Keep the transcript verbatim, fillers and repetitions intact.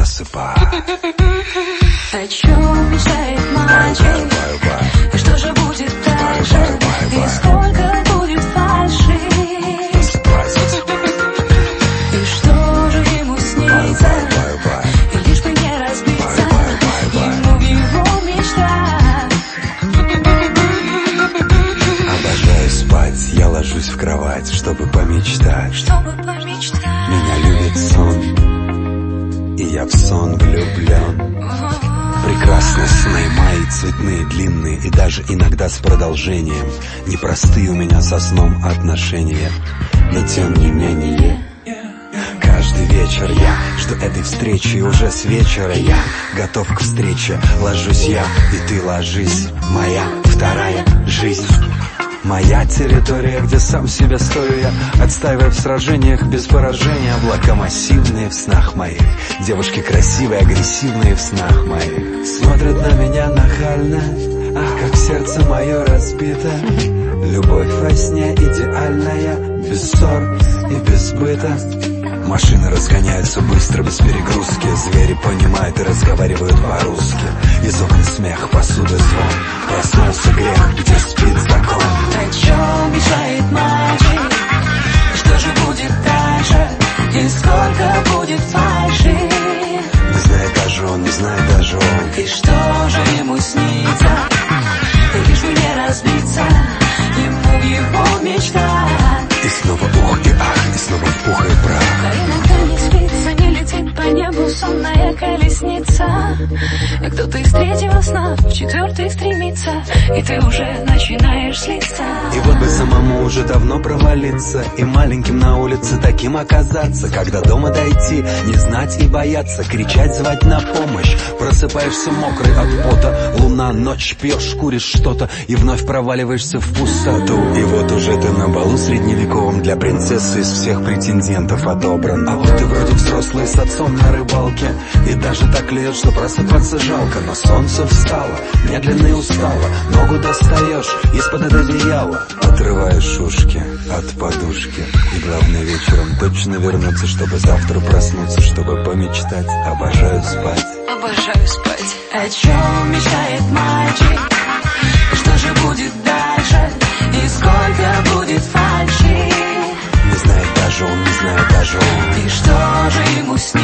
засыпай. О чем мечтает мальчик? И что же будет дальше? И сколько будет фальши? И что же ему снится? И лишь бы не разбиться ему в его мечтах. Обожаю спать, я ложусь в кровать, чтобы помечтать. Чтобы помечтать. Меня любит сон, и я в сон влюблен. Прекрасные сны мои, цветные, длинные и даже иногда с продолжением. Непростые у меня со сном отношения, но тем не менее каждый вечер я жду этой встречи, и уже с вечера я готов к встрече. Ложусь я, и ты ложись, моя вторая жизнь. Моя территория, где сам себе стою я, отстаивая в сражениях без поражения. Облака массивные в снах моих, девушки красивые, агрессивные в снах моих. Смотрят на меня нахально, ах, как сердце мое разбито. Любовь во сне идеальная, без ссор и без быта. Машины разгоняются быстро, без перегрузки. Звери понимают и разговаривают по-русски. Из окна смех, посуда, звон. Проснулся грех, где спит закон. О чем мечтает мальчик? Что же будет дальше? И сколько будет фальши? Не знает даже он, не знает даже он. И что же ему снится? И лишь бы не разбиться ему в его мечтах. И снова ух и ах, и снова в пух и прах. А иногда не спится, не летит по небу сонная колесница. И кто-то из третьего сна в четвертый стремится, и ты уже начинаешь слиться. И вот бы самому уже давно провалиться, и маленьким на улице таким оказаться. Когда дома дойти, не знать и бояться, кричать, звать на помощь. Просыпаешься мокрый от пота, луна, ночь, пьешь, куришь что-то, и вновь проваливаешься в пустоту. И вот уже ты на балу средневековом, для принцессы из всех претендентов отобран. А вот ты вроде взрослый с отцом на рыбалке, и даже так лет, что просыпаться жалко. Но солнце встало, медленно и устало, ногу достаешь из-под одеяла, отрываешь ушки от подушки. И главное вечером точно вернуться, чтобы завтра проснуться, чтобы помечтать. Обожаю спать. Обожаю спать. О чем мечтает мальчик? Что же будет дальше? И сколько будет фальши? Не знает даже он, не знает даже он. И что же ему снится?